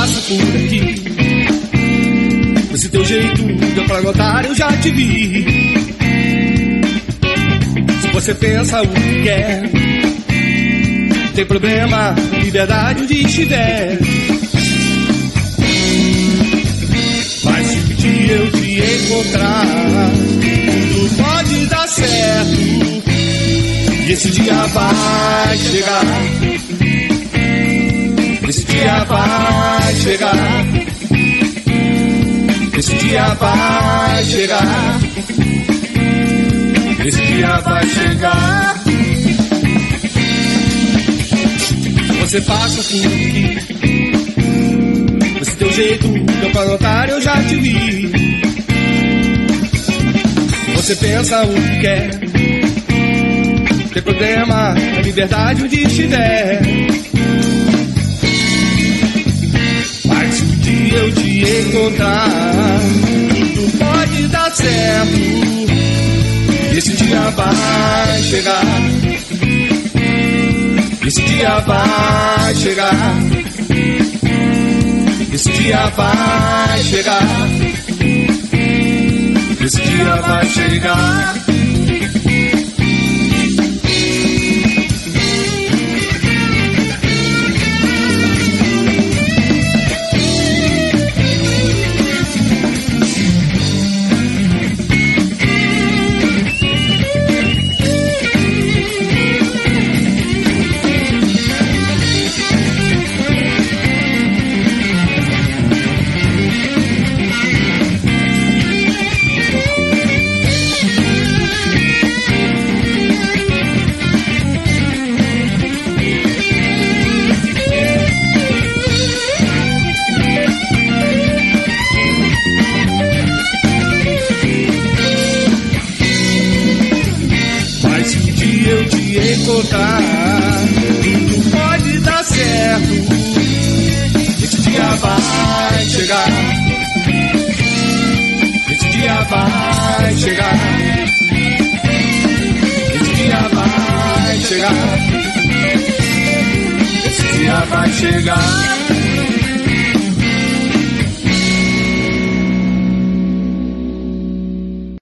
passa por aqui. Esse teu jeito de apagotar eu já te vi. Se você pensa o que quer, não tem problema, liberdade onde estiver. Mas se um dia eu te encontrar, tudo pode dar certo. E esse dia vai chegar. Esse dia vai chegar. Esse dia vai chegar. Esse dia vai chegar. Você passa por aqui. Esse teu jeito de parotar eu já te vi. Você pensa o que quer, não tem problema, a liberdade onde estiver. Mas se um dia eu te encontrar, tudo pode dar certo. Esse dia vai chegar. Esse dia vai chegar. Esse dia vai chegar. Esse dia vai chegar. Tudo pode dar certo. Esse dia vai chegar. Esse dia vai chegar. Esse dia vai chegar. Esse dia vai chegar.